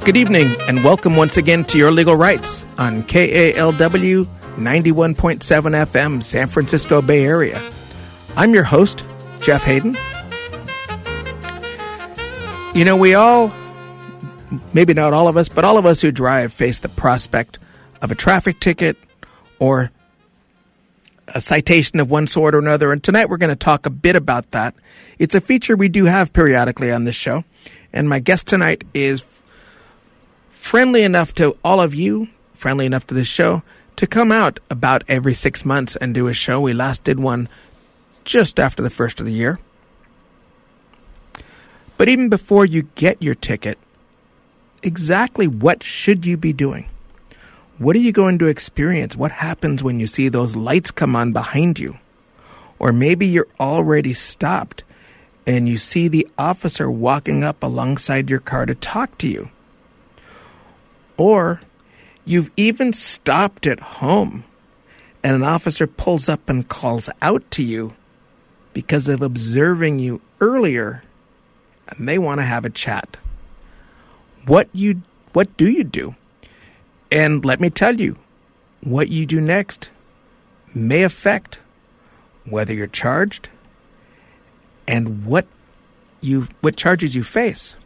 Good evening, and welcome once again to Your Legal Rights on KALW 91.7 FM, San Francisco Bay Area. I'm your host, Jeff Hayden. You know, we all, maybe not all of us, but all of us who drive face the prospect of a traffic ticket or a citation of one sort or another, and tonight we're going to talk a bit about that. It's a feature we do have periodically on this show, and my guest tonight is friendly enough to all of you, friendly enough to this show, to come out about every 6 months and do a show. We last did one just after the first of the year. But even before you get your ticket, exactly what should you be doing? What are you going to experience? What happens when you see those lights come on behind you? Or maybe you're already stopped and you see the officer walking up alongside your car to talk to you. Or you've even stopped at home and an officer pulls up and calls out to you because of observing you earlier and they want to have a chat. What do you do? And let me tell you, what you do next may affect whether you're charged and what charges you face.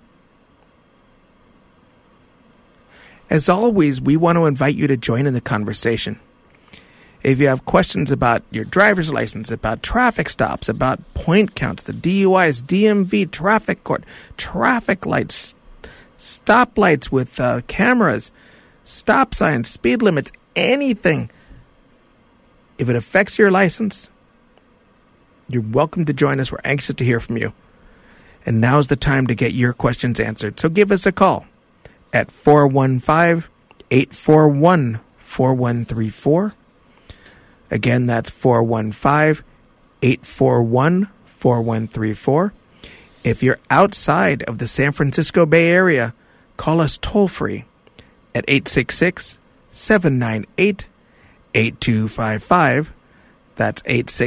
As always, we want to invite you to join in the conversation. If you have questions about your driver's license, about traffic stops, about point counts, the DUIs, DMV, traffic court, traffic lights, stoplights with cameras, stop signs, speed limits, anything. If it affects your license, you're welcome to join us. We're anxious to hear from you. And now's the time to get your questions answered. So give us a call at 415-841-4134. Again, that's 415-841-4134. If you're outside of the San Francisco Bay Area, call us toll-free at 866-798-8255. That's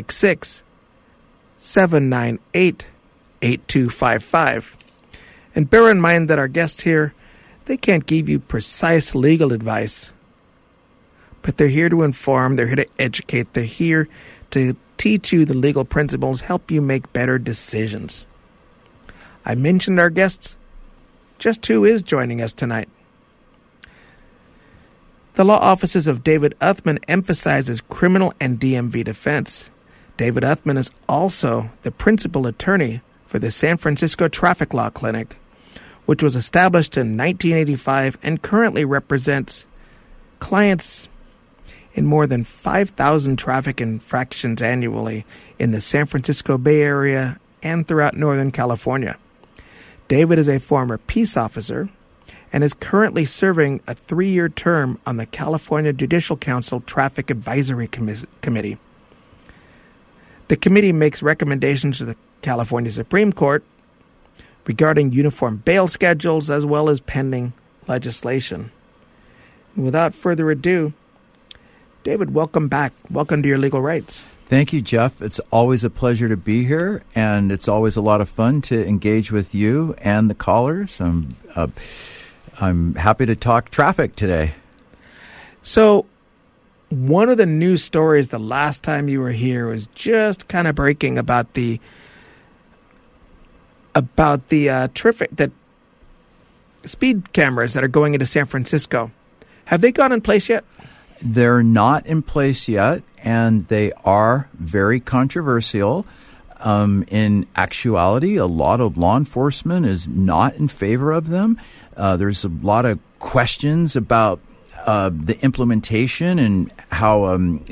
866-798-8255. And bear in mind that our guests here, they can't give you precise legal advice, but they're here to inform, they're here to educate, they're here to teach you the legal principles, help you make better decisions. I mentioned our guests. Just who is joining us tonight? The law offices of David Uthman emphasizes criminal and DMV defense. David Uthman is also the principal attorney for the San Francisco Traffic Law Clinic, which was established in 1985 and currently represents clients in more than 5,000 traffic infractions annually in the San Francisco Bay Area and throughout Northern California. David is a former peace officer and is currently serving a 3-year term on the California Judicial Council Traffic Advisory Committee. The committee makes recommendations to the California Supreme Court regarding uniform bail schedules as well as pending legislation. Without further ado, David, welcome back. Welcome to Your Legal Rights. Thank you, Jeff. It's always a pleasure to be here, and it's always a lot of fun to engage with you and the callers. I'm happy to talk traffic today. So, one of the news stories the last time you were here was just kind of breaking about the the speed cameras that are going into San Francisco. Have they gone in place yet? They're not in place yet, and they are very controversial. In actuality, a lot of law enforcement is not in favor of them. There's a lot of questions about the implementation and how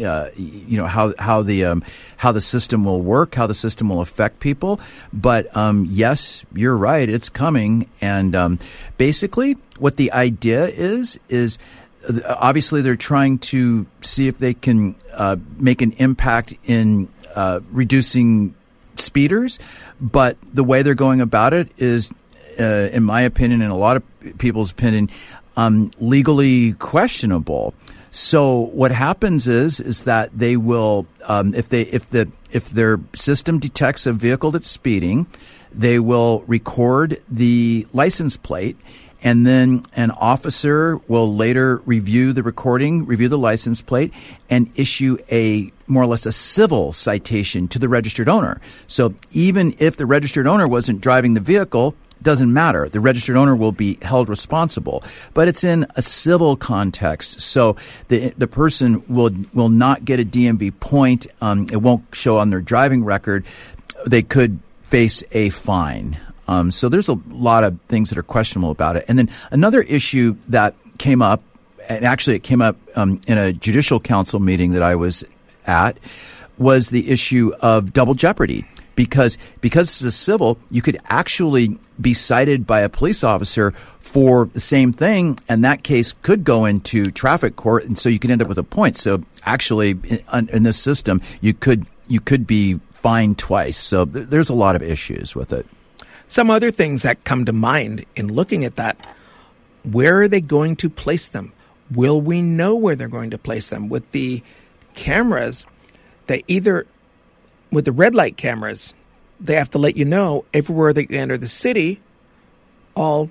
the system will work, how the system will affect people. But yes, you're right; it's coming. And basically, what the idea is obviously they're trying to see if they can make an impact in reducing speeders. But the way they're going about it is, in my opinion, and a lot of people's opinion, legally questionable. So what happens is that they will, if their system detects a vehicle that's speeding, they will record the license plate, and then an officer will later review the recording, review the license plate, and issue a more or less a civil citation to the registered owner. So even if the registered owner wasn't driving the vehicle, doesn't matter. The registered owner will be held responsible, but it's in a civil context. So the person will not get a DMV point. It won't show on their driving record. They could face a fine. So there's a lot of things that are questionable about it. And then another issue that came up, and actually it came up in a judicial council meeting that I was at, was the issue of double jeopardy. Because this is civil, you could actually be cited by a police officer for the same thing, and that case could go into traffic court, and so you could end up with a point. So actually, in this system, you could be fined twice. So there's a lot of issues with it. Some other things that come to mind in looking at that: where are they going to place them? Will we know where they're going to place them? With the cameras, with the red light cameras, they have to let you know everywhere they enter the city, all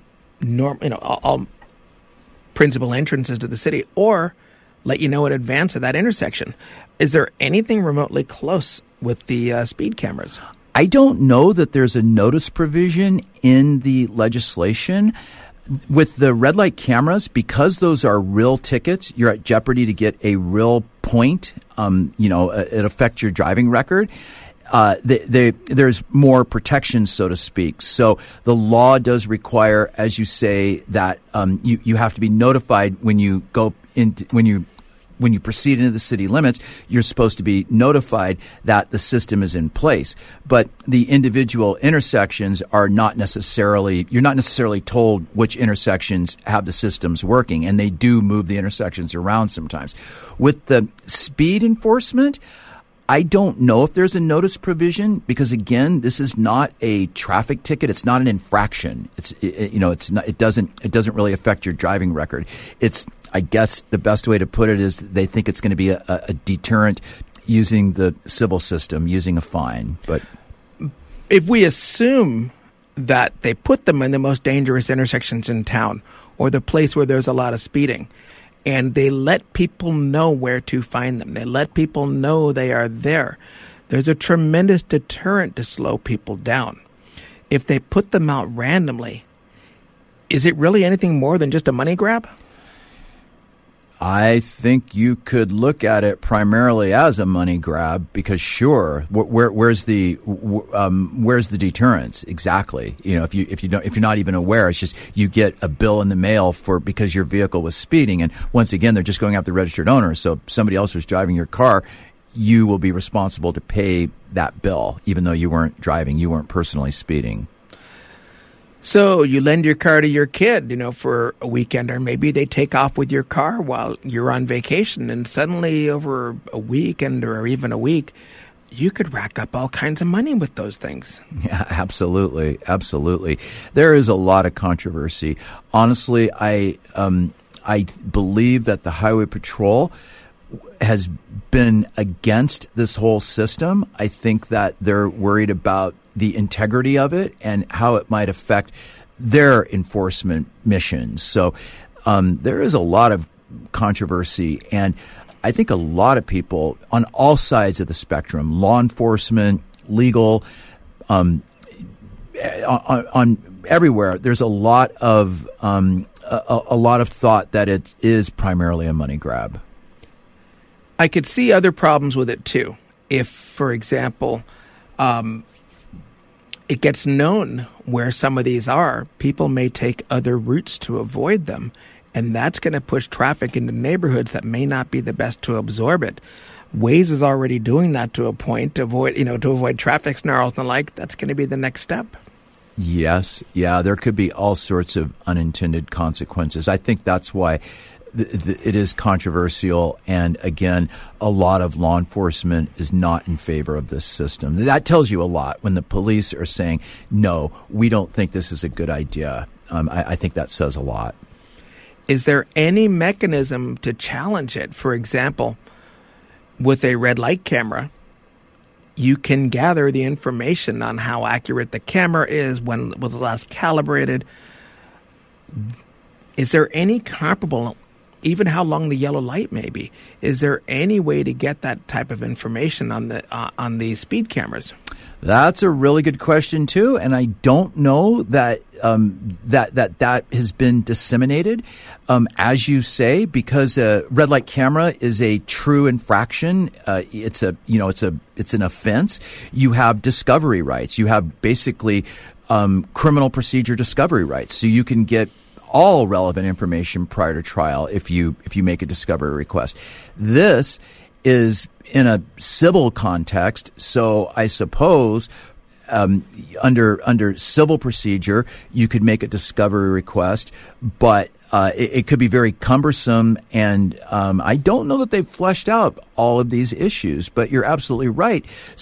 principal entrances to the city, or let you know in advance of that intersection. Is there anything remotely close with the speed cameras? I don't know that there's a notice provision in the legislation. With the red light cameras, because those are real tickets, you're at jeopardy to get a real point. It affects your driving record. There's more protection, so to speak. So the law does require, as you say, that you have to be notified when you go when you proceed into the city limits. You're supposed to be notified that the system is in place. But the individual intersections are not necessarily, you're not necessarily told which intersections have the systems working, and they do move the intersections around sometimes. With the speed enforcement, I don't know if there's a notice provision, because again, this is not a traffic ticket. It's not an infraction. It doesn't really affect your driving record. I guess the best way to put it is they think it's going to be a deterrent using the civil system, using a fine. But if we assume that they put them in the most dangerous intersections in town, or the place where there's a lot of speeding, and they let people know where to find them, they let people know they are there, there's a tremendous deterrent to slow people down. If they put them out randomly, is it really anything more than just a money grab? I think you could look at it primarily as a money grab, because sure, where's the deterrence exactly? If you're not even aware, it's just you get a bill in the mail because your vehicle was speeding, and once again, they're just going after the registered owner. So if somebody else was driving your car, you will be responsible to pay that bill, even though you weren't driving, you weren't personally speeding. So you lend your car to your kid, for a weekend, or maybe they take off with your car while you're on vacation, and suddenly over a weekend or even a week, you could rack up all kinds of money with those things. Yeah, absolutely. Absolutely. There is a lot of controversy. Honestly, I believe that the Highway Patrol has been against this whole system. I think that they're worried about the integrity of it and how it might affect their enforcement missions. So there is a lot of controversy, and I think a lot of people on all sides of the spectrum, law enforcement, legal, on everywhere, there's a lot of thought that it is primarily a money grab. I could see other problems with it too. If, for example, it gets known where some of these are, people may take other routes to avoid them, and that's going to push traffic into neighborhoods that may not be the best to absorb it. Waze is already doing that to a point to avoid traffic snarls and the like. That's going to be the next step. Yes, yeah, there could be all sorts of unintended consequences. I think that's why it is controversial, and again, a lot of law enforcement is not in favor of this system. That tells you a lot when the police are saying, no, we don't think this is a good idea. I think that says a lot. Is there any mechanism to challenge it? For example, with a red light camera, you can gather the information on how accurate the camera is, when it was last calibrated. Is there any comparable, even how long the yellow light may be? Is there any way to get that type of information on the speed cameras? That's a really good question too, and I don't know that that has been disseminated, as you say, because a red light camera is a true infraction. It's an offense. You have discovery rights. You have basically criminal procedure discovery rights, so you can get all relevant information prior to trial if you make a discovery request. This is in a civil context, so I suppose under civil procedure you could make a discovery request, but it could be very cumbersome, and I don't know that they've fleshed out all of these issues. But you're absolutely right.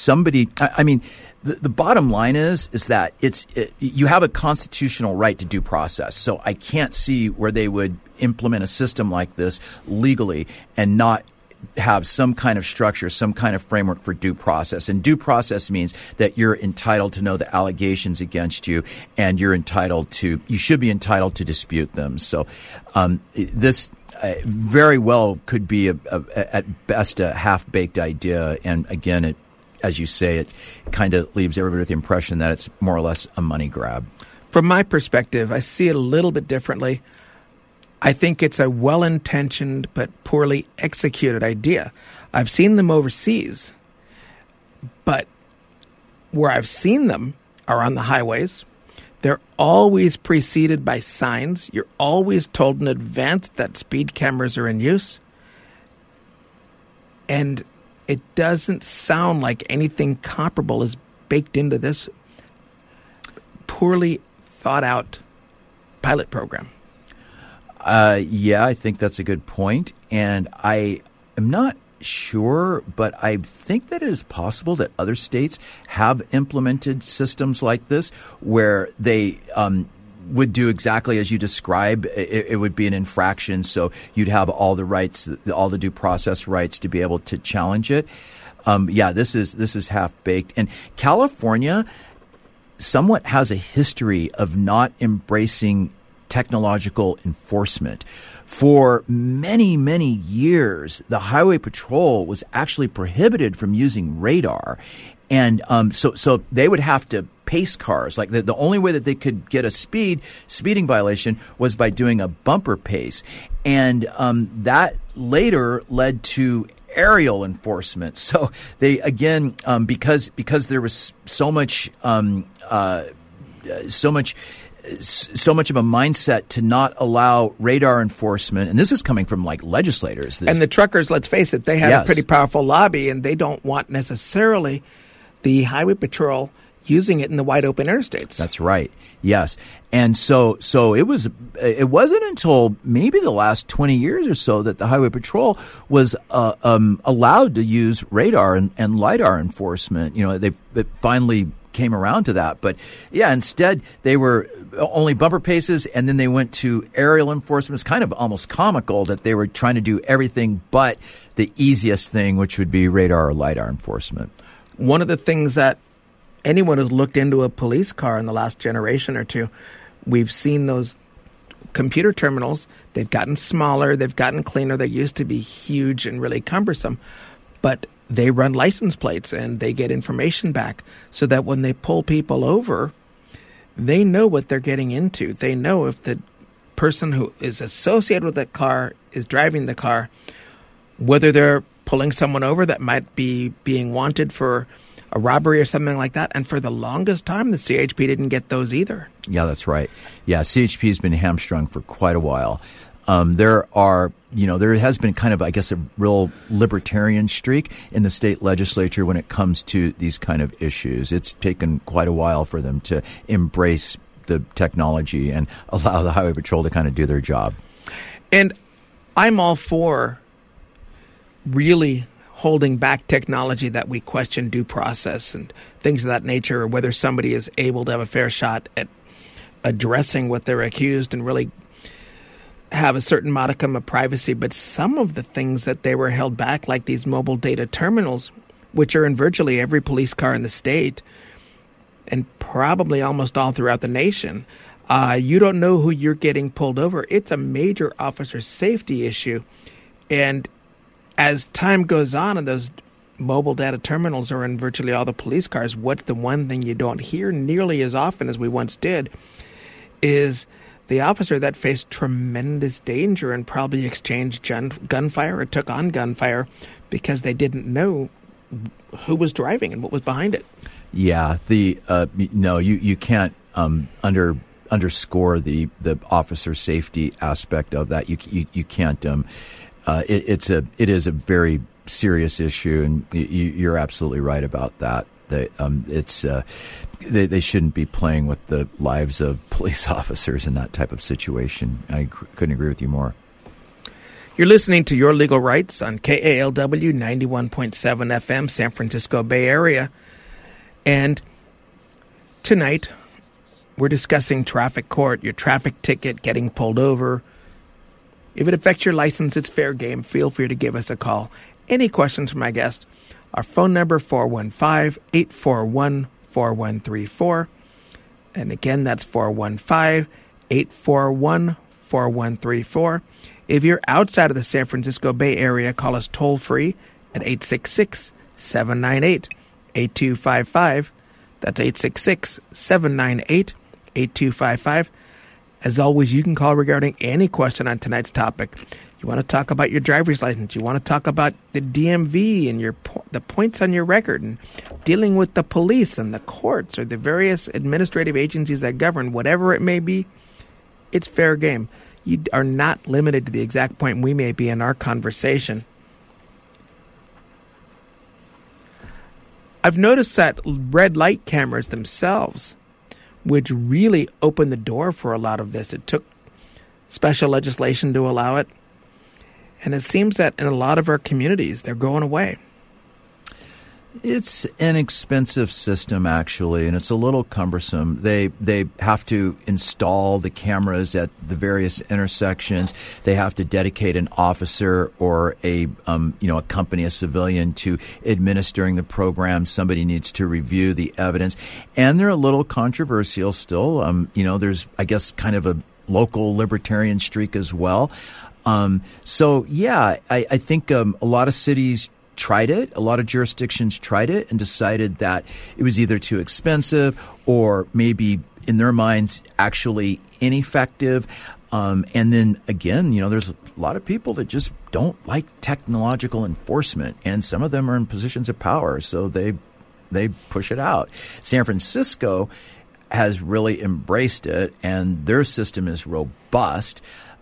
The bottom line is that you have a constitutional right to due process. So I can't see where they would implement a system like this legally and not have some kind of structure, some kind of framework for due process. And due process means that you're entitled to know the allegations against you, and you should be entitled to dispute them. So this very well could be at best a half-baked idea. And again, as you say, it kind of leaves everybody with the impression that it's more or less a money grab. From my perspective, I see it a little bit differently. I think it's a well-intentioned but poorly executed idea. I've seen them overseas, but where I've seen them are on the highways. They're always preceded by signs. You're always told in advance that speed cameras are in use. And it doesn't sound like anything comparable is baked into this poorly thought-out pilot program. Yeah, I think that's a good point. And I am not sure, but I think that it is possible that other states have implemented systems like this where they would do exactly as you describe. It would be an infraction, so you'd have all the rights, all the due process rights to be able to challenge it. This is half-baked. And California somewhat has a history of not embracing technological enforcement. For many, many years, the Highway Patrol was actually prohibited from using radar. And so they would have to pace cars. Like the only way that they could get a speeding violation was by doing a bumper pace. And that later led to aerial enforcement. So they, again, because there was so much of a mindset to not allow radar enforcement, and this is coming from like legislators. And the truckers, let's face it, they have a pretty powerful lobby, and they don't want necessarily the Highway Patrol using it in the wide open interstates. That's right. Yes. And so it wasn't until maybe the last 20 years or so that the Highway Patrol was allowed to use radar and LiDAR enforcement. They finally came around to that. But yeah, instead they were only bumper paces, and then they went to aerial enforcement. It's kind of almost comical that they were trying to do everything but the easiest thing, which would be radar or LiDAR enforcement. One of the things that anyone who's looked into a police car in the last generation or two, we've seen those computer terminals. They've gotten smaller, they've gotten cleaner. They used to be huge and really cumbersome, but they run license plates and they get information back so that when they pull people over, they know what they're getting into. They know if the person who is associated with that car is driving the car, whether they're pulling someone over that might be being wanted for a robbery or something like that. And for the longest time, the CHP didn't get those either. Yeah, that's right. Yeah, CHP has been hamstrung for quite a while. There has been kind of, I guess, a real libertarian streak in the state legislature when it comes to these kind of issues. It's taken quite a while for them to embrace the technology and allow the Highway Patrol to kind of do their job. And I'm all for really holding back technology that we question due process and things of that nature, or whether somebody is able to have a fair shot at addressing what they're accused and really have a certain modicum of privacy. But some of the things that they were held back, like these mobile data terminals, which are in virtually every police car in the state and probably almost all throughout the nation, You don't know who you're getting pulled over. It's a major officer safety issue. And as time goes on and those mobile data terminals are in virtually all the police cars, what's the one thing you don't hear nearly as often as we once did is the officer that faced tremendous danger and probably exchanged gunfire or took on gunfire because they didn't know who was driving and what was behind it. Yeah, you can't underscore the officer safety aspect of that. You can't. It is a very serious issue, and you're absolutely right about that. They shouldn't be playing with the lives of police officers in that type of situation. I couldn't agree with you more. You're listening to Your Legal Rights on KALW 91.7 FM, San Francisco Bay Area. And tonight, we're discussing traffic court, your traffic ticket, getting pulled over. If it affects your license, it's fair game. Feel free to give us a call. Any questions from my guest? Our phone number, 415-841-4134. And again, that's 415-841-4134. If you're outside of the San Francisco Bay Area, call us toll-free at 866-798-8255. That's 866-798-8255. As always, you can call regarding any question on tonight's topic. You want to talk about your driver's license. You want to talk about the DMV and the points on your record and dealing with the police and the courts or the various administrative agencies that govern, whatever it may be, it's fair game. You are not limited to the exact point we may be in our conversation. I've noticed that red light cameras themselves, which really opened the door for a lot of this. It took special legislation to allow it. And it seems that in a lot of our communities, they're going away. It's an expensive system, actually, and it's a little cumbersome. They have to install the cameras at the various intersections. They have to dedicate an officer or a company, a civilian, to administering the program. Somebody needs to review the evidence, and they're a little controversial still. There's, I guess, kind of a local libertarian streak as well. I think a lot of cities tried it. A lot of jurisdictions tried it and decided that it was either too expensive or maybe in their minds actually ineffective. And then again, there's a lot of people that just don't like technological enforcement, and some of them are in positions of power, so they push it out. San Francisco has really embraced it, and their system is robust.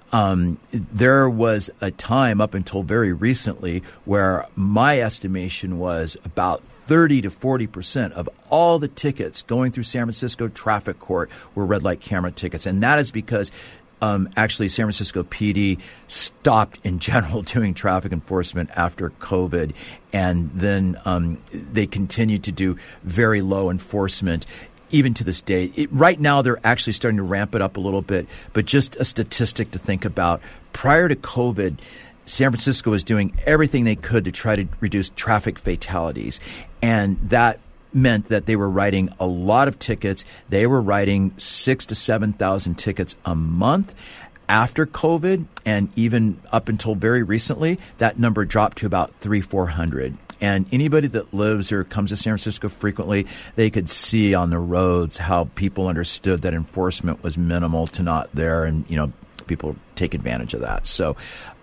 There was a time up until very recently where my estimation was about 30 to 40% of all the tickets going through San Francisco traffic court were red light camera tickets. And that is because actually San Francisco PD stopped in general doing traffic enforcement after COVID. And then they continued to do very low enforcement even to this day. Right now, they're actually starting to ramp it up a little bit. But just a statistic to think about, prior to COVID, San Francisco was doing everything they could to try to reduce traffic fatalities. And that meant that they were writing a lot of tickets. They were writing 6,000 to 7,000 tickets a month. After COVID, and even up until very recently, that number dropped to about 300-400. And anybody that lives or comes to San Francisco frequently, they could see on the roads how people understood that enforcement was minimal to not there, and people take advantage of that. So,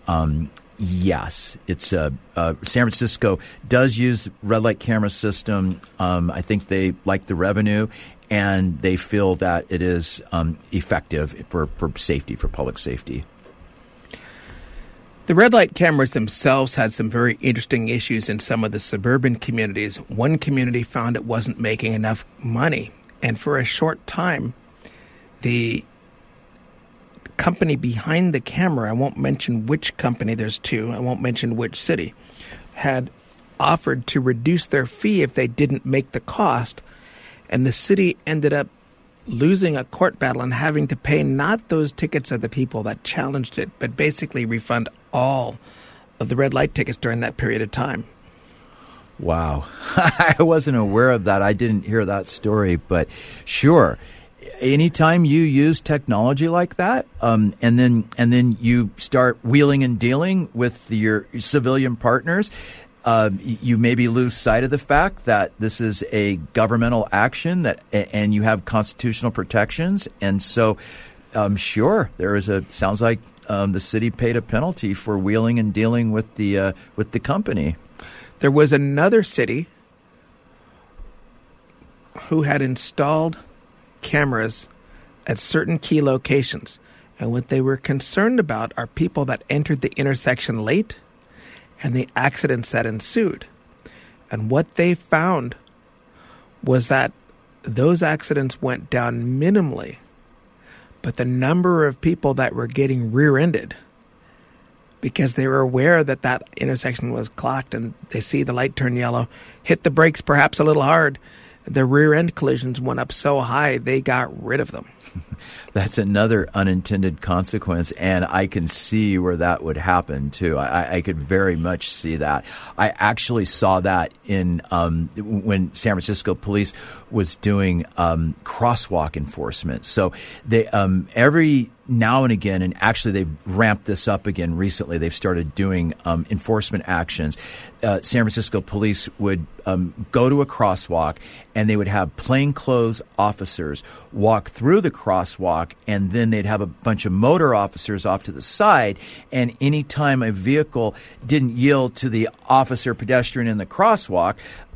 yes, it's San Francisco does use red light camera system. I think they like the revenue, and they feel that it is effective for safety, for public safety. The red light cameras themselves had some very interesting issues in some of the suburban communities. One community found it wasn't making enough money, and for a short time, the company behind the camera, I won't mention which company, there's two, I won't mention which city, had offered to reduce their fee if they didn't make the cost, and the city ended up losing a court battle and having to pay not those tickets of the people that challenged it, but basically refund all of the red light tickets during that period of time. Wow. I wasn't aware of that. I didn't hear that story, but sure. anytime you use technology like that, and then you start wheeling and dealing with your civilian partners, you maybe lose sight of the fact that this is a governmental action and you have constitutional protections. And so, sure, sounds like the city paid a penalty for wheeling and dealing with the company. There was another city who had installed cameras at certain key locations. And what they were concerned about are people that entered the intersection late and the accidents that ensued. And what they found was that those accidents went down minimally, but the number of people that were getting rear-ended because they were aware that that intersection was clocked and they see the light turn yellow, hit the brakes perhaps a little hard, the rear-end collisions went up so high they got rid of them. That's another unintended consequence, and I can see where that would happen too. I could very much see that. I actually saw that in when San Francisco police was doing crosswalk enforcement. So they every now and again, and actually they've ramped this up again recently, they've started doing enforcement actions. San Francisco police would go to a crosswalk and they would have plainclothes officers walk through the crosswalk, and then they'd have a bunch of motor officers off to the side, and any time a vehicle didn't yield to the officer pedestrian in the crosswalk,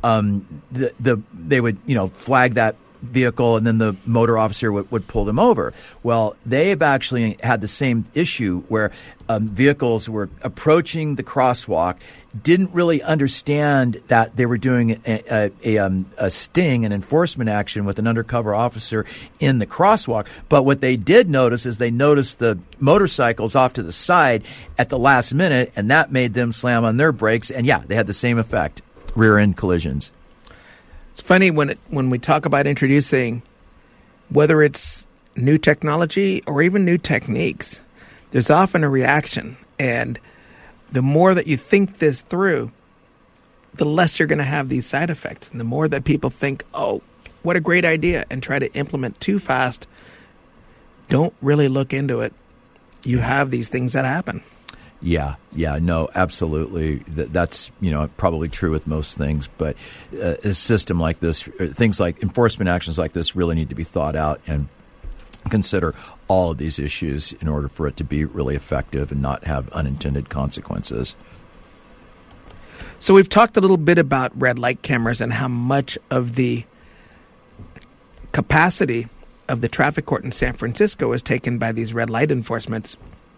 they would flag that vehicle, and then the motor officer would pull them over. Well, they've actually had the same issue where vehicles were approaching the crosswalk, didn't really understand that they were doing a sting, an enforcement action with an undercover officer in the crosswalk. But what they did notice is they noticed the motorcycles off to the side at the last minute, and that made them slam on their brakes. And yeah, they had the same effect, rear-end collisions. It's funny when we talk about introducing, whether it's new technology or even new techniques, there's often a reaction. And the more that you think this through, the less you're going to have these side effects. And the more that people think, oh, what a great idea, and try to implement too fast, don't really look into it, you have these things that happen. Yeah, no, absolutely. That's probably true with most things, but a system like this, things like enforcement actions like this, really need to be thought out and consider all of these issues in order for it to be really effective and not have unintended consequences. So we've talked a little bit about red light cameras and how much of the capacity of the traffic court in San Francisco is taken by these red light enforcements.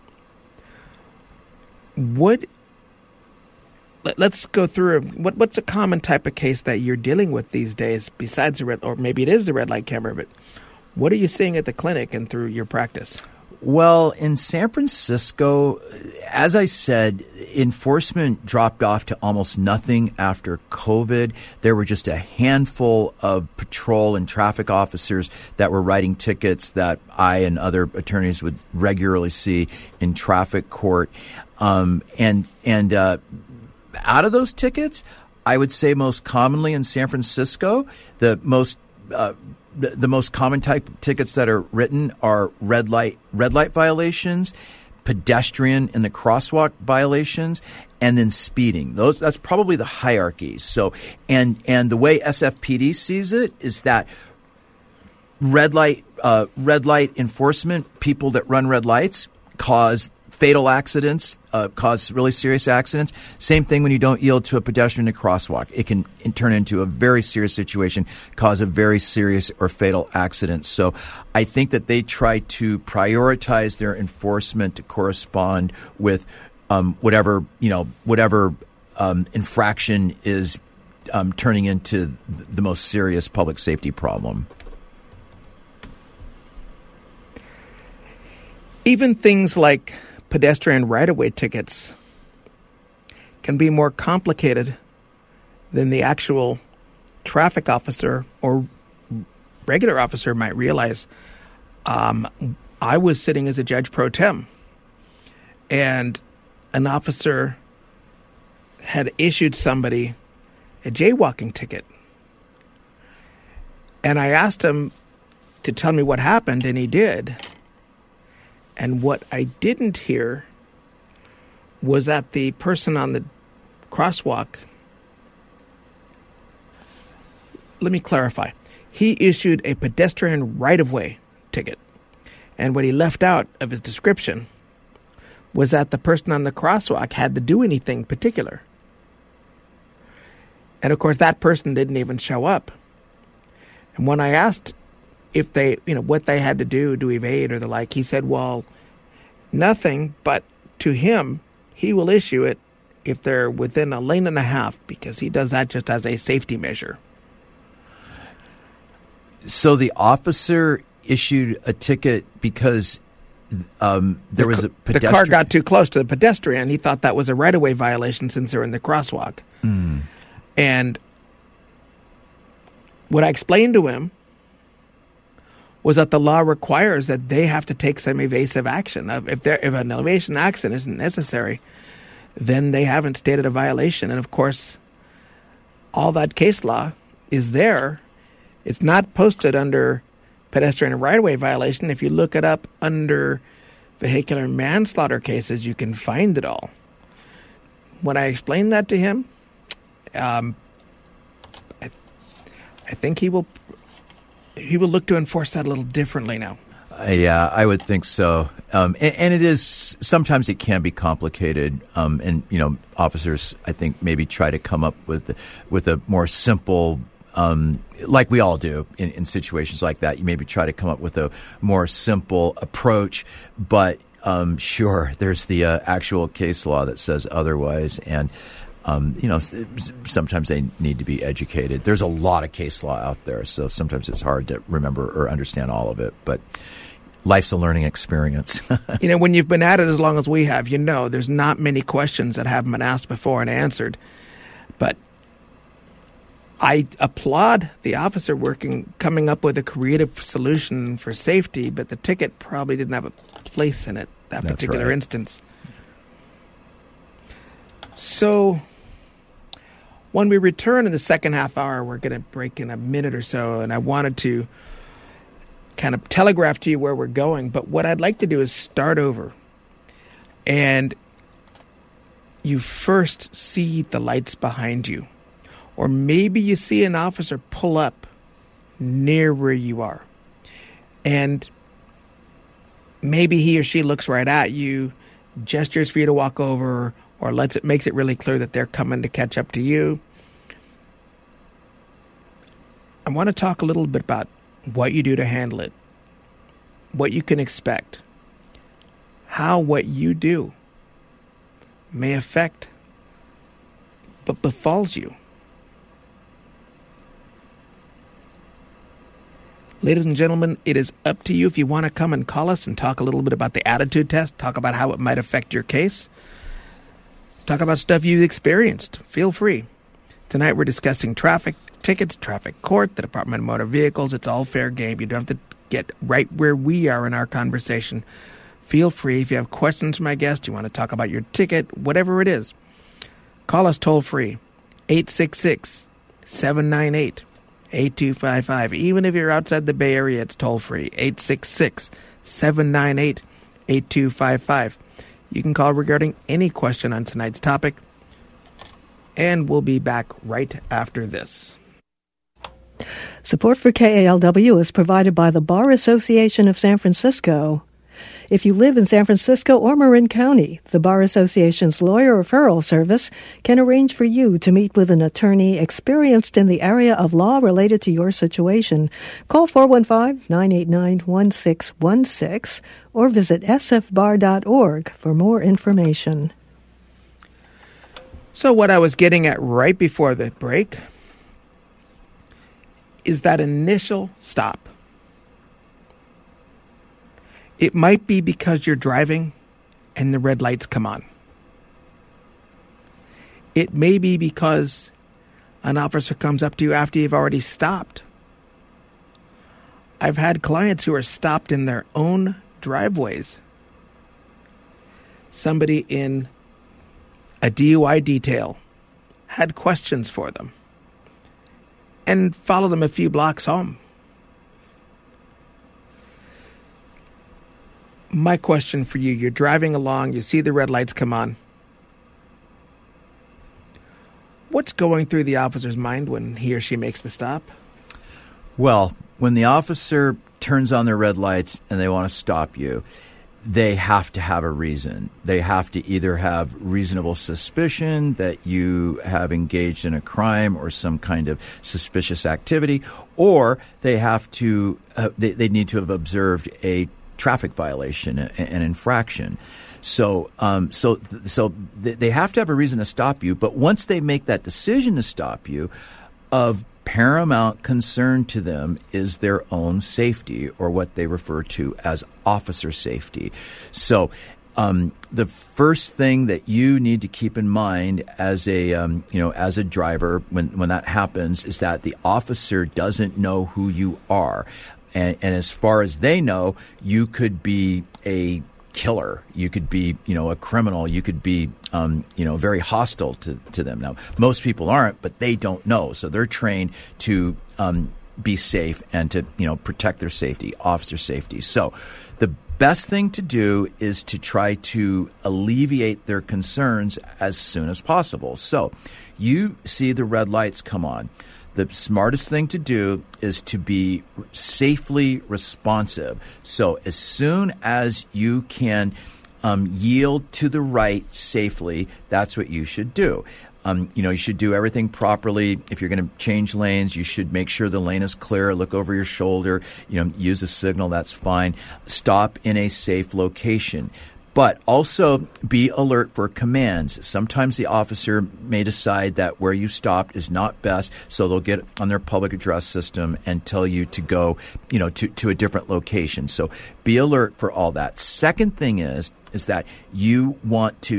Let's go through what's a common type of case that you're dealing with these days besides the red, or maybe it is the red light camera, but what are you seeing at the clinic and through your practice? Well, in San Francisco, as I said, enforcement dropped off to almost nothing after COVID. There were just a handful of patrol and traffic officers that were writing tickets that I and other attorneys would regularly see in traffic court. And out of those tickets, I would say most commonly in San Francisco, the most common type of tickets that are written are red light violations, pedestrian in the crosswalk violations, and then speeding. That's probably the hierarchy. So, and the way SFPD sees it is that red light enforcement, people that run red lights, cause fatal accidents, cause really serious accidents. Same thing when you don't yield to a pedestrian in a crosswalk. It can turn into a very serious situation, cause a very serious or fatal accident. So I think that they try to prioritize their enforcement to correspond with whatever infraction is turning into the most serious public safety problem. Even things like pedestrian right-of-way tickets can be more complicated than the actual traffic officer or regular officer might realize. I was sitting as a judge pro tem, and an officer had issued somebody a jaywalking ticket. And I asked him, to tell me what happened, and he did. And what I didn't hear was that the person on the crosswalk, let me clarify. He issued a pedestrian right-of-way ticket. And what he left out of his description was that the person on the crosswalk had to do anything particular. And of course, that person didn't even show up. And when I asked if they, what they had to do to evade or the like, he said, well, nothing, but to him, he will issue it if they're within a lane and a half, because he does that just as a safety measure. So the officer issued a ticket because there was a pedestrian. The car got too close to the pedestrian. He thought that was a right-of-way violation since they're in the crosswalk. Mm. And what I explained to him was that the law requires that they have to take some evasive action. If an elevation action isn't necessary, then they haven't stated a violation. And of course, all that case law is there. It's not posted under pedestrian and right-of-way violation. If you look it up under vehicular manslaughter cases, you can find it all. When I explained that to him, I think he will look to enforce that a little differently now. Yeah, I would think so. And it is, sometimes it can be complicated. And, officers, I think, maybe try to come up with a more simple, like we all do in situations like that. You maybe try to come up with a more simple approach. But, sure, there's the actual case law that says otherwise. And, sometimes they need to be educated. There's a lot of case law out there, so sometimes it's hard to remember or understand all of it. But life's a learning experience. When you've been at it as long as we have, there's not many questions that haven't been asked before and answered. But I applaud the officer coming up with a creative solution for safety, but the ticket probably didn't have a place in it, that That's particular right. instance. So when we return in the second half hour, we're going to break in a minute or so, and I wanted to kind of telegraph to you where we're going. But what I'd like to do is start over. And you first see the lights behind you. Or maybe you see an officer pull up near where you are. And maybe he or she looks right at you, gestures for you to walk over, or makes it really clear that they're coming to catch up to you. I want to talk a little bit about what you do to handle it, what you can expect, how what you do may affect but befalls you. Ladies and gentlemen, it is up to you if you want to come and call us and talk a little bit about the attitude test, talk about how it might affect your case, talk about stuff you've experienced. Feel free. Tonight we're discussing traffic tickets, traffic court, the Department of Motor Vehicles. It's all fair game. You don't have to get right where we are in our conversation. Feel free. If you have questions for my guest, you want to talk about your ticket, whatever it is, call us toll free, 866-798-8255. Even if you're outside the Bay Area, it's toll free, 866-798-8255. You can call regarding any question on tonight's topic, and we'll be back right after this. Support for KALW is provided by the Bar Association of San Francisco. If you live in San Francisco or Marin County, the Bar Association's lawyer referral service can arrange for you to meet with an attorney experienced in the area of law related to your situation. Call 415-989-1616 or visit sfbar.org for more information. So what I was getting at right before the break is that initial stop. It might be because you're driving and the red lights come on. It may be because an officer comes up to you after you've already stopped. I've had clients who are stopped in their own driveways. Somebody in a DUI detail had questions for them and followed them a few blocks home. My question for you, you're driving along, you see the red lights come on. What's going through the officer's mind when he or she makes the stop? Well, when the officer turns on their red lights and they want to stop you, they have to have a reason. They have to either have reasonable suspicion that you have engaged in a crime or some kind of suspicious activity, or they have to they need to have observed a traffic violation, an infraction. So they have to have a reason to stop you. But once they make that decision to stop you, of paramount concern to them is their own safety, or what they refer to as officer safety. So the first thing that you need to keep in mind as a as a driver when that happens is that the officer doesn't know who you are. And as far as they know, you could be a killer. You could be, a criminal. You could be, very hostile to them. Now, most people aren't, but they don't know. So they're trained to be safe and to, protect their safety, officer safety. So the best thing to do is to try to alleviate their concerns as soon as possible. So you see the red lights come on. The smartest thing to do is to be safely responsive. So as soon as you can yield to the right safely, that's what you should do. You should do everything properly. If you're going to change lanes, you should make sure the lane is clear. Look over your shoulder. Use a signal. That's fine. Stop in a safe location. But also be alert for commands. Sometimes the officer may decide that where you stopped is not best, so they'll get on their public address system and tell you to go, to a different location. So be alert for all that. Second thing is that you want to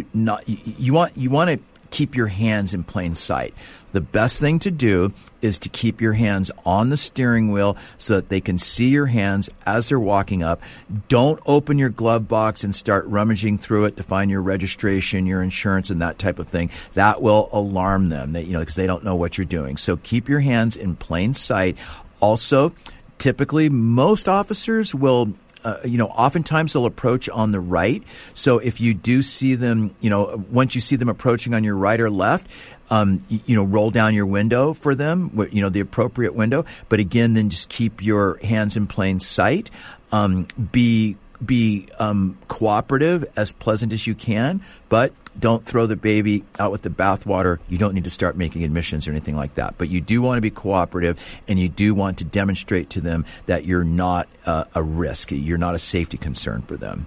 keep your hands in plain sight. The best thing to do is to keep your hands on the steering wheel so that they can see your hands as they're walking up. Don't open your glove box and start rummaging through it to find your registration, your insurance, and that type of thing. That will alarm them, because they don't know what you're doing. So keep your hands in plain sight. Also, typically, most officers will oftentimes they'll approach on the right. So if you do see them, once you see them approaching on your right or left, roll down your window for them, the appropriate window. But again, then just keep your hands in plain sight. Be cooperative, as pleasant as you can, but don't throw the baby out with the bathwater. You don't need to start making admissions or anything like that. But you do want to be cooperative, and you do want to demonstrate to them that you're not a risk. You're not a safety concern for them.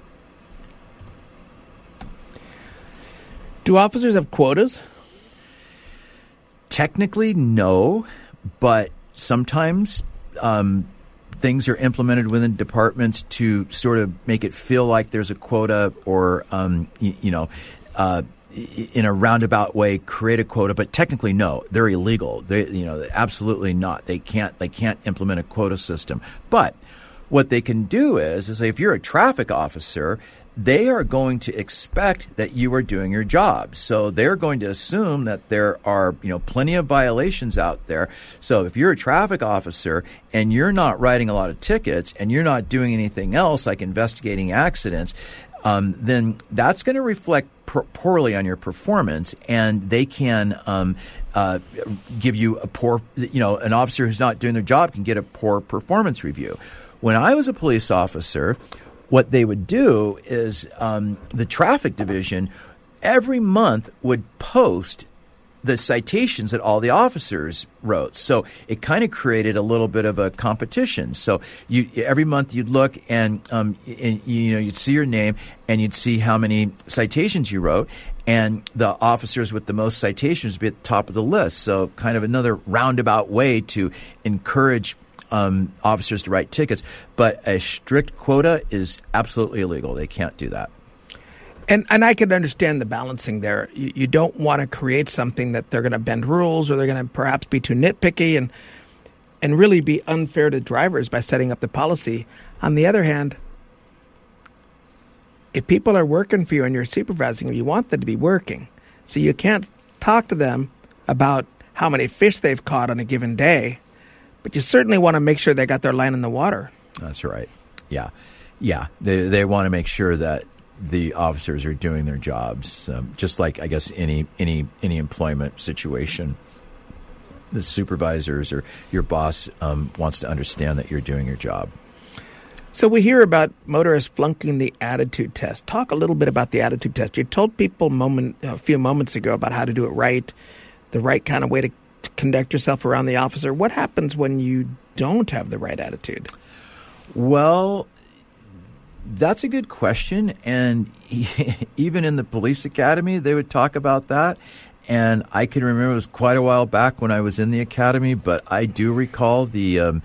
Do officers have quotas? Technically, no, but sometimes things are implemented within departments to sort of make it feel like there's a quota, or in a roundabout way create a quota. But technically, no, they're illegal. They absolutely not. They can't implement a quota system. But what they can do is if you're a traffic officer, they are going to expect that you are doing your job. So they're going to assume that there are, plenty of violations out there. So if you're a traffic officer and you're not writing a lot of tickets and you're not doing anything else like investigating accidents, then that's going to reflect poorly on your performance, and they can give you a poor, an officer who's not doing their job can get a poor performance review. When I was a police officer, what they would do is the traffic division every month would post the citations that all the officers wrote. So it kind of created a little bit of a competition. So every month you'd look and you'd see your name and you'd see how many citations you wrote. And the officers with the most citations would be at the top of the list. So kind of another roundabout way to encourage officers to write tickets, but a strict quota is absolutely illegal. They can't do that. And I could understand the balancing there. You don't want to create something that they're going to bend rules, or they're going to perhaps be too nitpicky and really be unfair to drivers by setting up the policy. On the other hand, if people are working for you and you're supervising them, you want them to be working. So you can't talk to them about how many fish they've caught on a given day, but you certainly want to make sure they got their line in the water. That's right. Yeah. Yeah, they want to make sure that the officers are doing their jobs, just like, I guess, any employment situation. The supervisors or your boss wants to understand that you're doing your job. So we hear about motorists flunking the attitude test. Talk a little bit about the attitude test. You told people a few moments ago about how to do it right, the right kind of way to conduct yourself around the officer. What happens when you don't have the right attitude? Well, that's a good question. And even in the police academy, they would talk about that. And I can remember it was quite a while back when I was in the academy, but I do recall the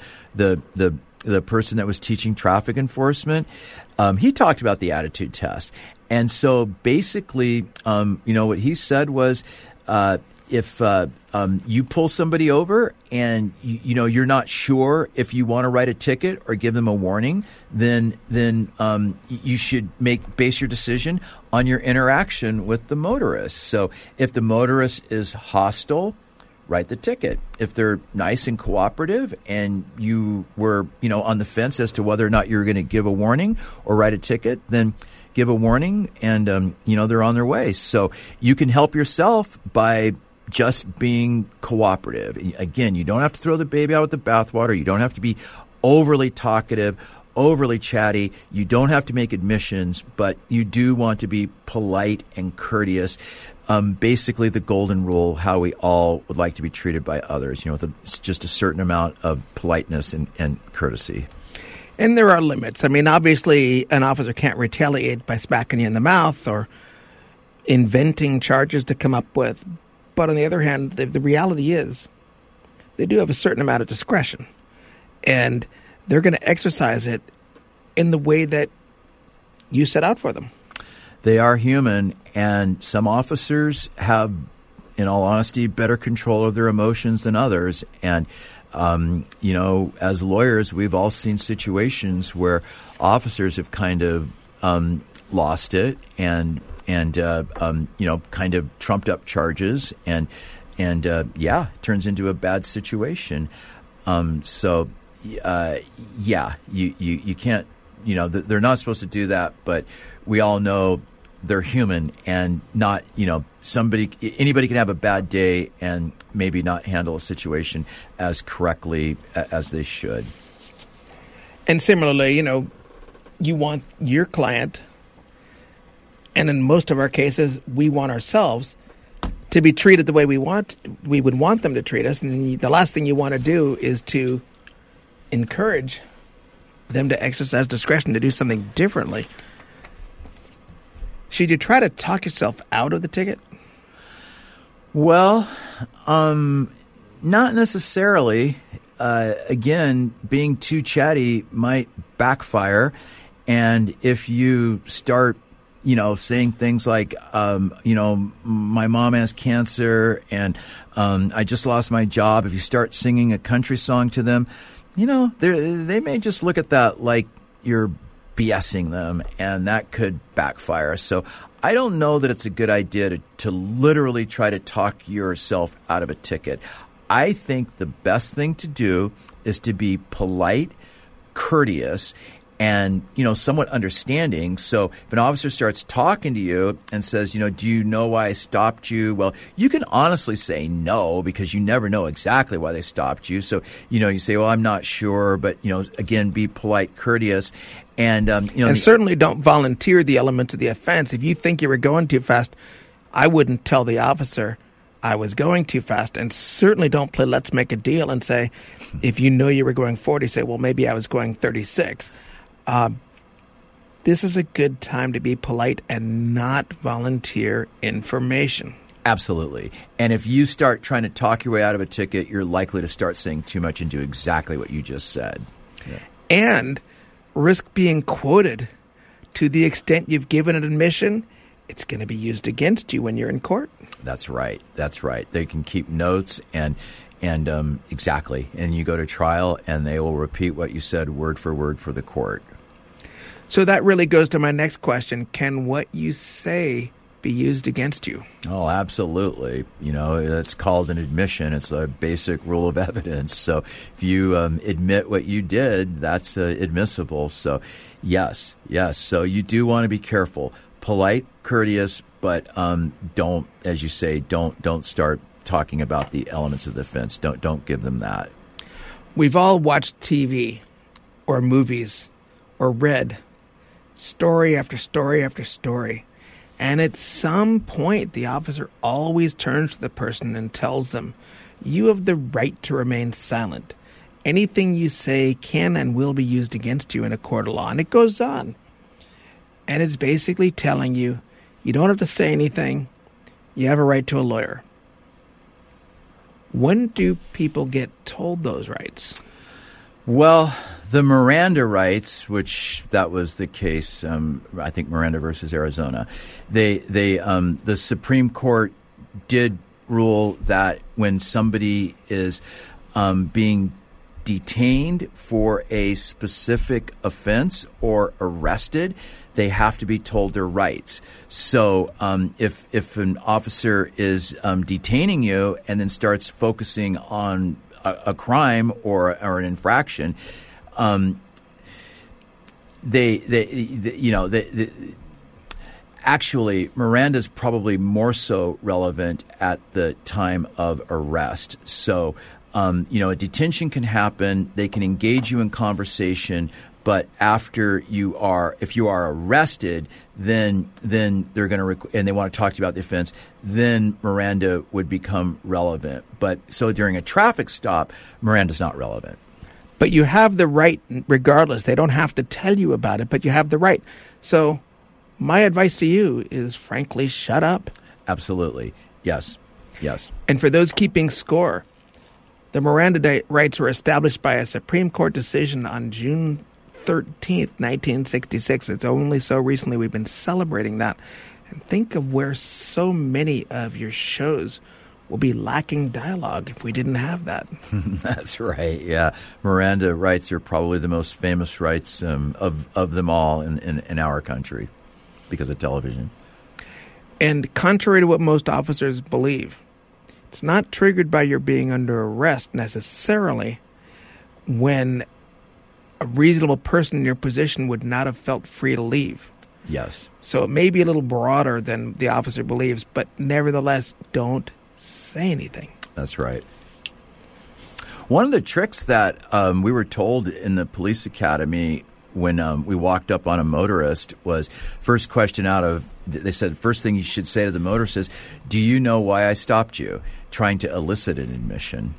person that was teaching traffic enforcement. He talked about the attitude test. And so basically, what he said was, if you pull somebody over and you're not sure if you want to write a ticket or give them a warning, then you should base your decision on your interaction with the motorist. So if the motorist is hostile, write the ticket. If they're nice and cooperative and you were on the fence as to whether or not you're going to give a warning or write a ticket, then give a warning and they're on their way. So you can help yourself by just being cooperative. Again, you don't have to throw the baby out with the bathwater. You don't have to be overly talkative, overly chatty. You don't have to make admissions, but you do want to be polite and courteous. Basically, the golden rule, how we all would like to be treated by others, with just a certain amount of politeness and courtesy. And there are limits. I mean, obviously, an officer can't retaliate by smacking you in the mouth or inventing charges to come up with. But on the other hand, the reality is they do have a certain amount of discretion. And they're going to exercise it in the way that you set out for them. They are human, and some officers have, in all honesty, better control of their emotions than others. And, as lawyers, we've all seen situations where officers have kind of lost it and kind of trumped up charges and turns into a bad situation. You can't, they're not supposed to do that, but we all know they're human and not, anybody can have a bad day and maybe not handle a situation as correctly as they should. And similarly, you want your client, and in most of our cases, we want ourselves to be treated the way we would want them to treat us. And the last thing you want to do is to encourage them to exercise discretion to do something differently. Should you try to talk yourself out of the ticket? Well, not necessarily. Again, being too chatty might backfire. And if you start saying things like, my mom has cancer and I just lost my job. If you start singing a country song to them, they may just look at that like you're BSing them, and that could backfire. So I don't know that it's a good idea to literally try to talk yourself out of a ticket. I think the best thing to do is to be polite, courteous, and, somewhat understanding. So if an officer starts talking to you and says, do you know why I stopped you? Well, you can honestly say no, because you never know exactly why they stopped you. So, you say, well, I'm not sure. But, again, be polite, courteous. And, and certainly don't volunteer the elements of the offense. If you think you were going too fast, I wouldn't tell the officer I was going too fast. And certainly don't play let's make a deal and say, if you know you were going 40, say, well, maybe I was going 36. This is a good time to be polite and not volunteer information. Absolutely. And if you start trying to talk your way out of a ticket, you're likely to start saying too much and do exactly what you just said. Yeah. And risk being quoted. To the extent you've given an admission, it's going to be used against you when you're in court. That's right. They can keep notes and exactly. And you go to trial and they will repeat what you said word for word for the court. So that really goes to my next question. Can what you say be used against you. Oh, absolutely. You know, that's called an admission. It's a basic rule of evidence. So if you admit what you did, that's admissible. So yes. So you do want to be careful, polite, courteous, but don't, as you say, don't start talking about the elements of the offense. Don't give them that. We've all watched TV or movies or read story after story after story. And at some point, the officer always turns to the person and tells them, you have the right to remain silent. Anything you say can and will be used against you in a court of law. And it goes on. And it's basically telling you, you don't have to say anything. You have a right to a lawyer. When do people get told those rights? Well, the Miranda rights, which that was the case, I think Miranda versus Arizona, the Supreme Court did rule that when somebody is being detained for a specific offense or arrested, they have to be told their rights. So if an officer is detaining you and then starts focusing on a crime or an infraction, actually, Miranda's probably more so relevant at the time of arrest. So, a detention can happen. They can engage you in conversation, but after if you are arrested, then they're going to and they want to talk to you about the offense, then Miranda would become relevant. But so during a traffic stop, Miranda's not relevant. But you have the right regardless. They don't have to tell you about it, but you have the right. So my advice to you is, frankly, shut up. Absolutely. Yes. And for those keeping score, the Miranda rights were established by a Supreme Court decision on June 13th, 1966. It's only so recently we've been celebrating that. And think of where so many of your shows will be lacking dialogue if we didn't have that. That's right, yeah. Miranda rights are probably the most famous rights of them all in our country because of television. And contrary to what most officers believe, it's not triggered by your being under arrest necessarily when a reasonable person in your position would not have felt free to leave. Yes. So it may be a little broader than the officer believes, but nevertheless, don't say anything. That's right. One of the tricks that we were told in the police academy when we walked up on a motorist was first question they said, first thing you should say to the motorist is, do you know why I stopped you? Trying to elicit an admission.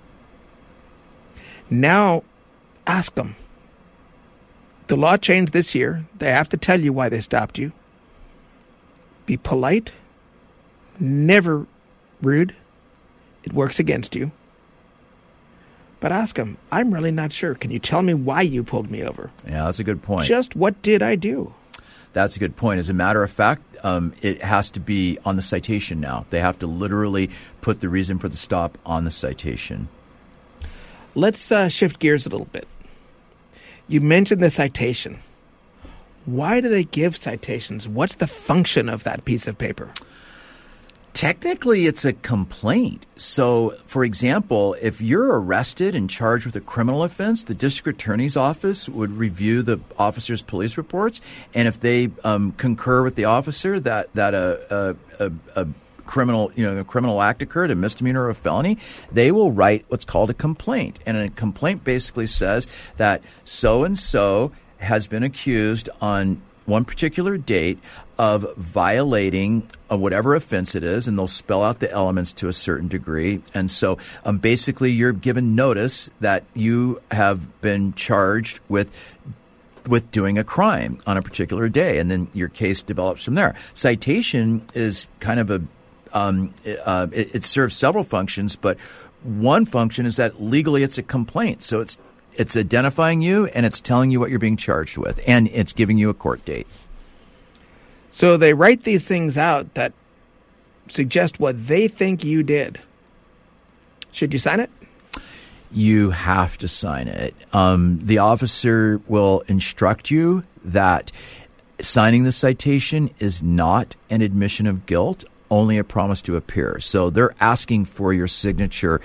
Now, ask them. The law changed this year. They have to tell you why they stopped you. Be polite. Never rude. It works against you. But ask them, I'm really not sure. Can you tell me why you pulled me over? Yeah, that's a good point. Just what did I do? That's a good point. As a matter of fact, it has to be on the citation now. They have to literally put the reason for the stop on the citation. Let's shift gears a little bit. You mentioned the citation. Why do they give citations? What's the function of that piece of paper? Technically, it's a complaint. So, for example, if you're arrested and charged with a criminal offense, the district attorney's office would review the officer's police reports, and if they concur with the officer that a criminal act occurred, a misdemeanor or a felony, they will write what's called a complaint. And a complaint basically says that so-and-so has been accused on one particular date of violating whatever offense it is, and they'll spell out the elements to a certain degree. And so basically you're given notice that you have been charged with doing a crime on a particular day, and then your case develops from there. Citation is kind of it serves several functions, but one function is that legally it's a complaint. So it's identifying you, and it's telling you what you're being charged with, and it's giving you a court date. So they write these things out that suggest what they think you did. Should you sign it? You have to sign it. The officer will instruct you that signing the citation is not an admission of guilt, only a promise to appear. So they're asking for your signature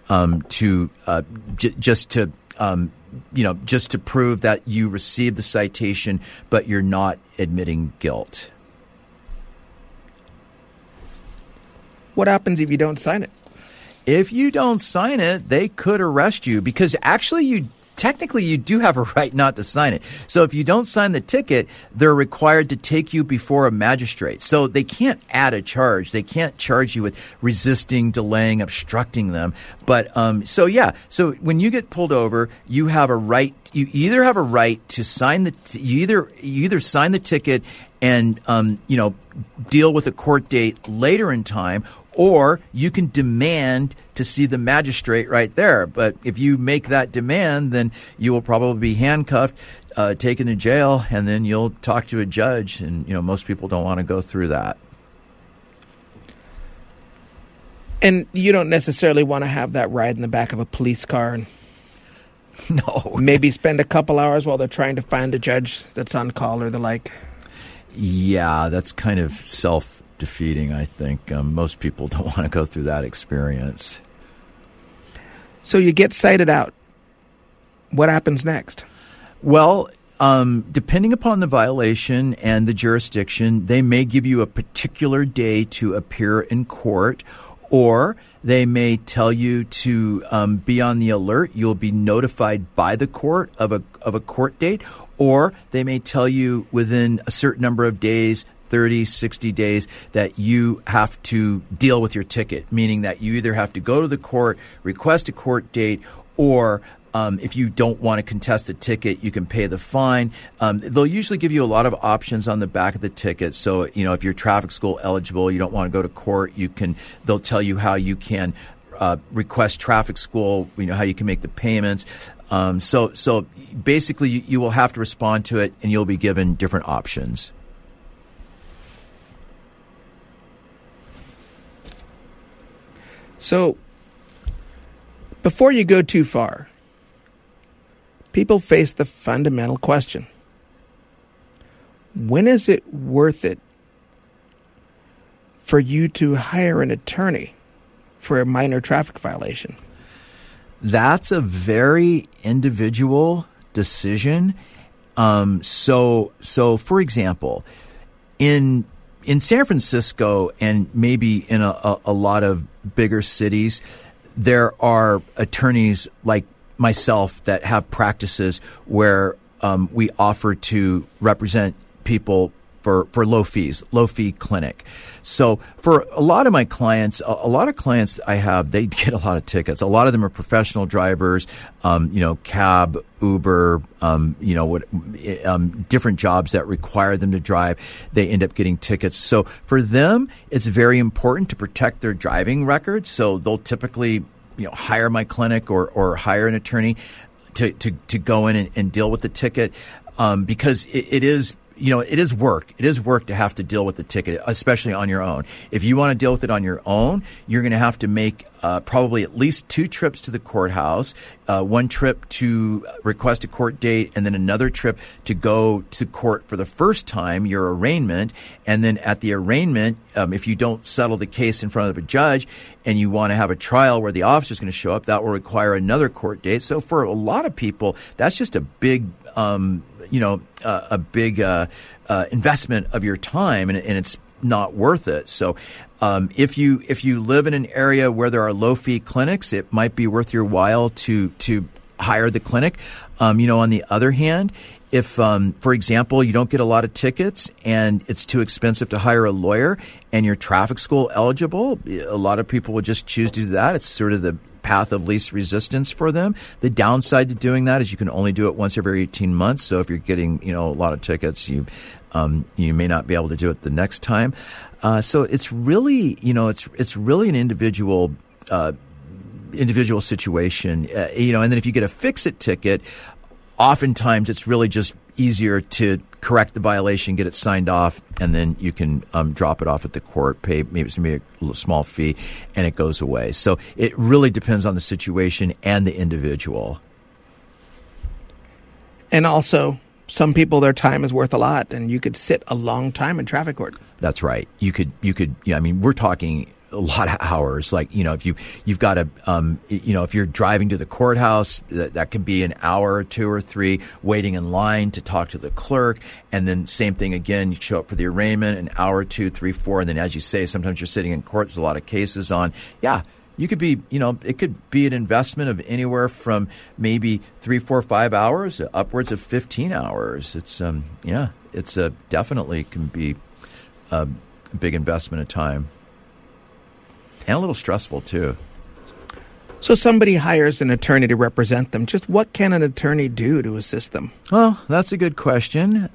just to prove that you received the citation, but you're not admitting guilt. What happens if you don't sign it? If you don't sign it, they could arrest you, because actually technically you do have a right not to sign it. So if you don't sign the ticket, they're required to take you before a magistrate. So they can't add a charge. They can't charge you with resisting, delaying, obstructing them. But so when you get pulled over, you have a right. You either have a right to sign you either sign the ticket and deal with a court date later in time, or you can demand to see the magistrate right there. But if you make that demand, then you will probably be handcuffed, taken to jail, and then you'll talk to a judge. And most people don't want to go through that. And you don't necessarily want to have that ride in the back of a police car and no, maybe spend a couple hours while they're trying to find a judge that's on call or the like. Yeah, that's kind of self-defeating, I think. Most people don't want to go through that experience. So you get cited out. What happens next? Well, depending upon the violation and the jurisdiction, they may give you a particular day to appear in court, or they may tell you to be on the alert. You'll be notified by the court of a court date, or they may tell you within a certain number of days, 30, 60 days, that you have to deal with your ticket, meaning that you either have to go to the court, request a court date, or if you don't want to contest the ticket, you can pay the fine. They'll usually give you a lot of options on the back of the ticket. So, if you're traffic school eligible, you don't want to go to court, they'll tell you how you can request traffic school, how you can make the payments. So basically you will have to respond to it, and you'll be given different options. So before you go too far, people face the fundamental question: when is it worth it for you to hire an attorney for a minor traffic violation? That's a very individual decision. So for example, in San Francisco and maybe in a lot of bigger cities, there are attorneys like myself that have practices where we offer to represent people for low fee clinic. So for a lot of my clients, a lot of clients I have, they get a lot of tickets. A lot of them are professional drivers, cab, Uber, different jobs that require them to drive. They end up getting tickets. So for them, it's very important to protect their driving records. So they'll typically hire my clinic or hire an attorney to go in and deal with the ticket, because it is work. It is work to have to deal with the ticket, especially on your own. If you want to deal with it on your own, you're going to have to make probably at least 2 trips to the courthouse, one trip to request a court date, and then another trip to go to court for the first time, your arraignment. And then at the arraignment, if you don't settle the case in front of a judge and you want to have a trial where the officer is going to show up, that will require another court date. So for a lot of people, that's just a big investment of your time, and it's not worth it. So if you live in an area where there are low fee clinics, it might be worth your while to hire the clinic. On the other hand, if, for example, you don't get a lot of tickets and it's too expensive to hire a lawyer and you're traffic school eligible, a lot of people will just choose to do that. It's sort of the path of least resistance for them. The downside to doing that is you can only do it once every 18 months. So if you're getting, a lot of tickets, you may not be able to do it the next time. So it's really, it's really an individual situation, and then if you get a fix-it ticket, oftentimes it's really just easier to correct the violation, get it signed off, and then you can drop it off at the court, pay maybe a small fee, and it goes away. So it really depends on the situation and the individual. And also, some people, their time is worth a lot, and you could sit a long time in traffic court. That's right. You could. Yeah, I mean, we're talking a lot of hours. Like, if you've got to, if you're driving to the courthouse, that can be an hour or 2 or 3 waiting in line to talk to the clerk. And then same thing again, you show up for the arraignment, an hour, 2, 3, 4. And then as you say, sometimes you're sitting in court, there's a lot of cases on. Yeah. You could be, it could be an investment of anywhere from maybe 3, 4, 5 hours to upwards of 15 hours. It's, it's definitely can be a big investment of time. And a little stressful, too. So somebody hires an attorney to represent them. Just what can an attorney do to assist them? Well, that's a good question.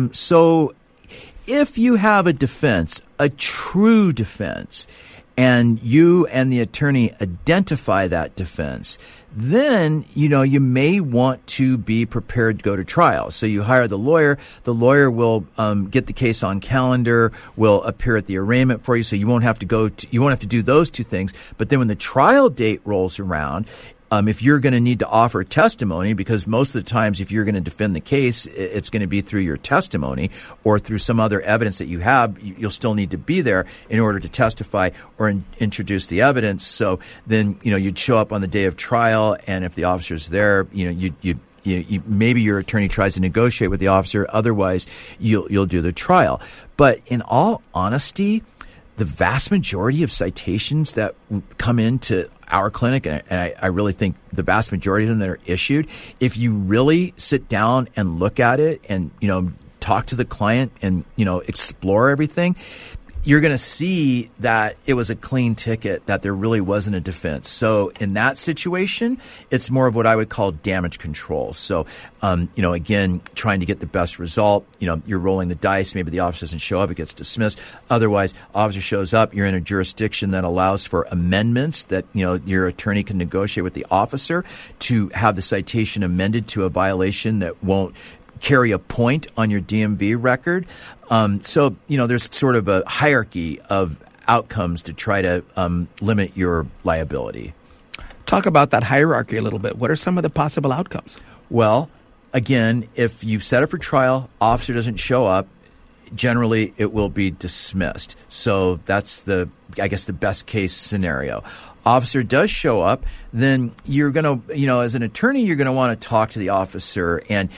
So if you have a defense, a true defense, and you and the attorney identify that defense, then, you may want to be prepared to go to trial. So you hire the lawyer. The lawyer will get the case on calendar, will appear at the arraignment for you. So you won't have to do those 2 things. But then when the trial date rolls around, if you're going to need to offer testimony, because most of the times if you're going to defend the case, it's going to be through your testimony or through some other evidence that you have, you'll still need to be there in order to testify or introduce the evidence. So then, you'd show up on the day of trial, and if the officer's there, you maybe your attorney tries to negotiate with the officer. Otherwise, you'll do the trial. But in all honesty, the vast majority of citations that come into our clinic, and I really think the vast majority of them that are issued, if you really sit down and look at it and, talk to the client and, explore everything, you're going to see that it was a clean ticket, that there really wasn't a defense. So in that situation, it's more of what I would call damage control. So, again, trying to get the best result. You're rolling the dice. Maybe the officer doesn't show up. It gets dismissed. Otherwise, officer shows up. You're in a jurisdiction that allows for amendments that, your attorney can negotiate with the officer to have the citation amended to a violation that won't carry a point on your DMV record. So, there's sort of a hierarchy of outcomes to try to limit your liability. Talk about that hierarchy a little bit. What are some of the possible outcomes? Well, again, if you set it for trial, officer doesn't show up, generally it will be dismissed. So that's the best case scenario. Officer does show up, then you're going to, as an attorney, you're going to want to talk to the officer. And,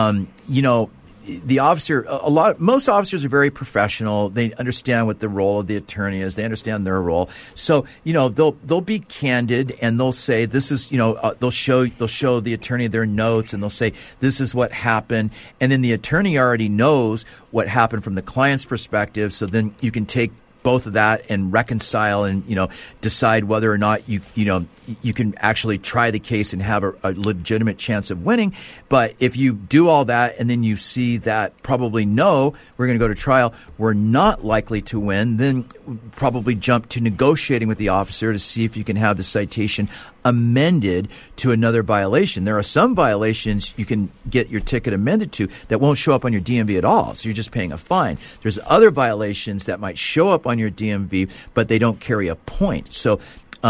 the officer, most officers are very professional. They understand what the role of the attorney is. They understand their role. So, they'll be candid, and they'll say, this is, they'll show the attorney their notes, and they'll say, this is what happened. And then the attorney already knows what happened from the client's perspective. So then you can take both of that and reconcile and, decide whether or not you can actually try the case and have a legitimate chance of winning. But if you do all that and then you see that probably no, we're going to go to trial, we're not likely to win, then probably jump to negotiating with the officer to see if you can have the citation amended to another violation. There are some violations you can get your ticket amended to that won't show up on your DMV at all, so you're just paying a fine. There's other violations that might show up on your DMV, but they don't carry a point. So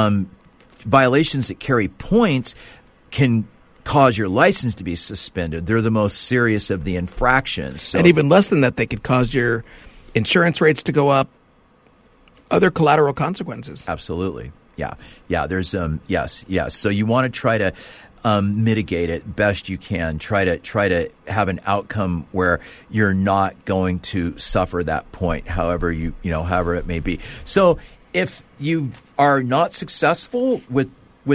violations that carry points can cause your license to be suspended. They're the most serious of the infractions. So, and even less than that, they could cause your insurance rates to go up, other collateral consequences. Absolutely. Yeah. There's yes. So you want to try to mitigate it best you can. Try to have an outcome where you're not going to suffer that point, however it may be. So if you are not successful with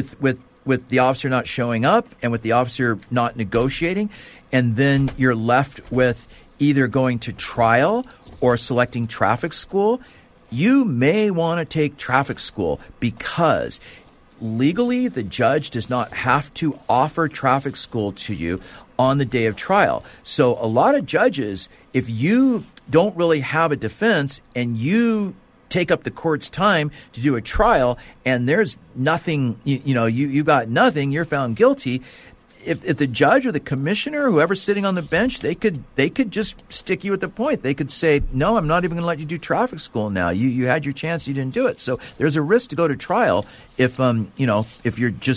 the officer not showing up and with the officer not negotiating, and then you're left with either going to trial or selecting traffic school, you may want to take traffic school because legally the judge does not have to offer traffic school to you on the day of trial. So a lot of judges, if you don't really have a defense and you take up the court's time to do a trial and there's nothing, you got nothing, you're found guilty. If the judge or the commissioner, whoever's sitting on the bench, they could just stick you at the point. They could say, no, I'm not even going to let you do traffic school now. You had your chance, you didn't do it. So there's a risk to go to trial if you're just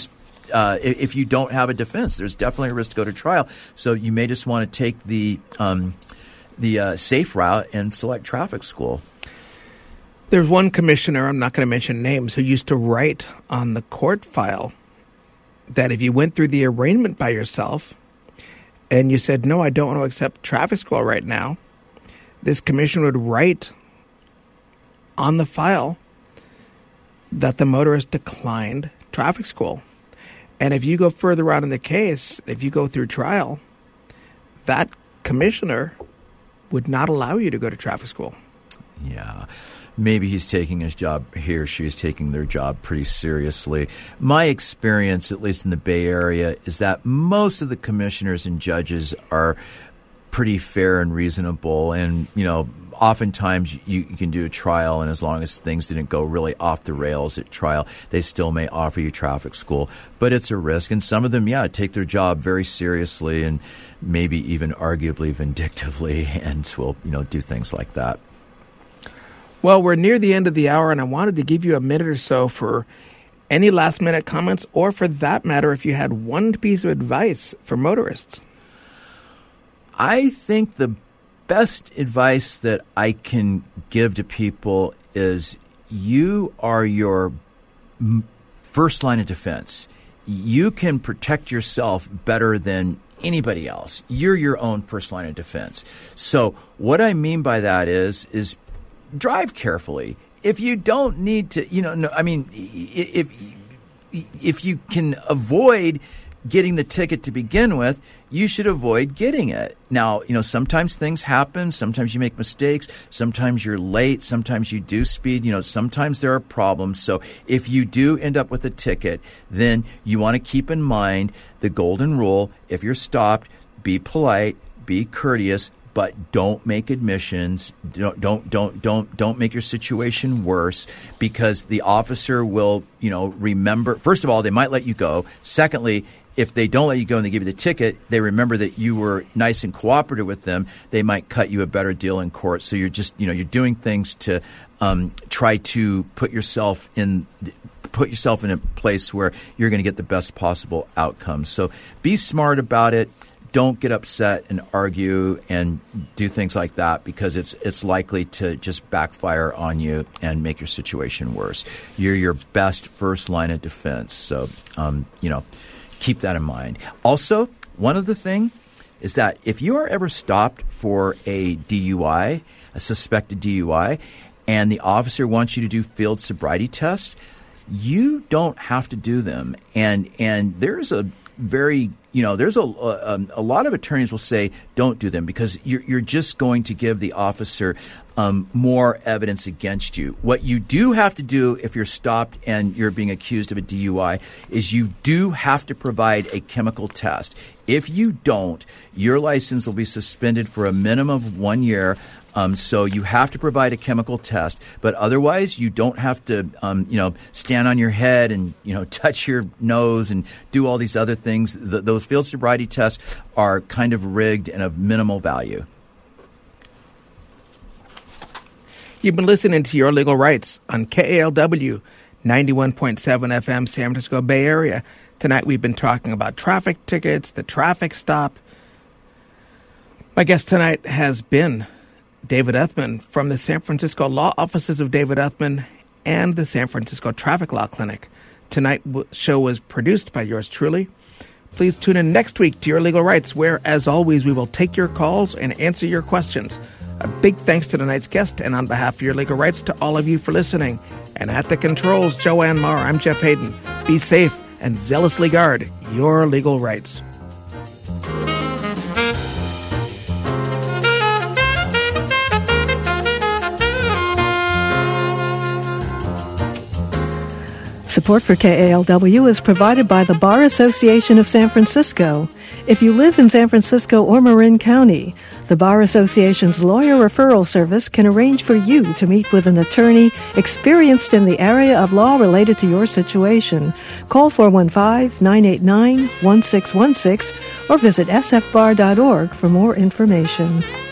if you don't have a defense. There's definitely a risk to go to trial. So you may just want to take the safe route and select traffic school. There's one commissioner, I'm not going to mention names, who used to write on the court file that if you went through the arraignment by yourself and you said, no, I don't want to accept traffic school right now, this commissioner would write on the file that the motorist declined traffic school. And if you go further out in the case, if you go through trial, that commissioner would not allow you to go to traffic school. Yeah. Maybe he's taking his job, he or she is taking their job pretty seriously. My experience, at least in the Bay Area, is that most of the commissioners and judges are pretty fair and reasonable. And, oftentimes you can do a trial, and as long as things didn't go really off the rails at trial, they still may offer you traffic school. But it's a risk. And some of them, take their job very seriously and maybe even arguably vindictively and will, do things like that. Well, we're near the end of the hour, and I wanted to give you a minute or so for any last-minute comments, or for that matter, if you had one piece of advice for motorists. I think the best advice that I can give to people is you are your first line of defense. You can protect yourself better than anybody else. You're your own first line of defense. So what I mean by that is drive carefully. If you don't need to, if you can avoid getting the ticket to begin with, you should avoid getting it. Now, sometimes things happen. Sometimes you make mistakes. Sometimes you're late. Sometimes you do speed. Sometimes there are problems. So if you do end up with a ticket, then you want to keep in mind the golden rule. If you're stopped, be polite, be courteous, but don't make admissions. Don't make your situation worse, because the officer will, remember. First of all, they might let you go. Secondly, if they don't let you go and they give you the ticket, they remember that you were nice and cooperative with them. They might cut you a better deal in court. So you're just, you're doing things to try to put yourself in a place where you're going to get the best possible outcome. So be smart about it. Don't get upset and argue and do things like that, because it's likely to just backfire on you and make your situation worse. You're your best first line of defense. So, keep that in mind. Also, one other thing is that if you are ever stopped for a DUI, a suspected DUI, and the officer wants you to do field sobriety tests, you don't have to do them. And there's a very, there's a lot of attorneys will say don't do them, because you're just going to give the officer more evidence against you. What you do have to do if you're stopped and you're being accused of a DUI is you do have to provide a chemical test. If you don't, your license will be suspended for a minimum of 1 year. So you have to provide a chemical test, but otherwise you don't have to, stand on your head and, touch your nose and do all these other things. Those field sobriety tests are kind of rigged and of minimal value. You've been listening to Your Legal Rights on KALW 91.7 FM, San Francisco Bay Area. Tonight we've been talking about traffic tickets, the traffic stop. My guest tonight has been David Uthman from the San Francisco Law Offices of David Uthman and the San Francisco Traffic Law Clinic. Tonight's show was produced by yours truly. Please tune in next week to Your Legal Rights, where, as always, we will take your calls and answer your questions. A big thanks to tonight's guest, and on behalf of Your Legal Rights, to all of you for listening. And at the controls, Joanne Marr, I'm Jeff Hayden. Be safe and zealously guard your legal rights. Support for KALW is provided by the Bar Association of San Francisco. If you live in San Francisco or Marin County, the Bar Association's lawyer referral service can arrange for you to meet with an attorney experienced in the area of law related to your situation. Call 415-989-1616 or visit sfbar.org for more information.